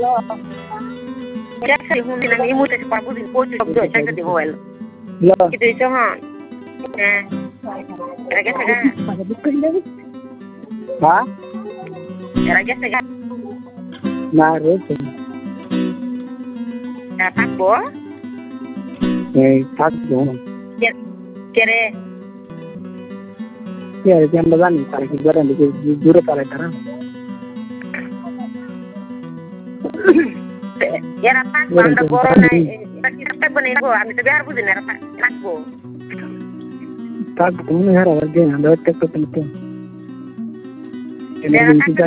Jackson hindi nang imuta sa pabusin po sa do sa kati hoel. Kita iso ha. Raga saga. Ha? Raga saga. Narito. Takbo? Takbo. Kere. Kere yang bagan para kibaran di dura para tara. Era takbo anda corona kita bane go ami to biar budin era takbo. Takbo ni hara warga anda takbo penting. Era takbo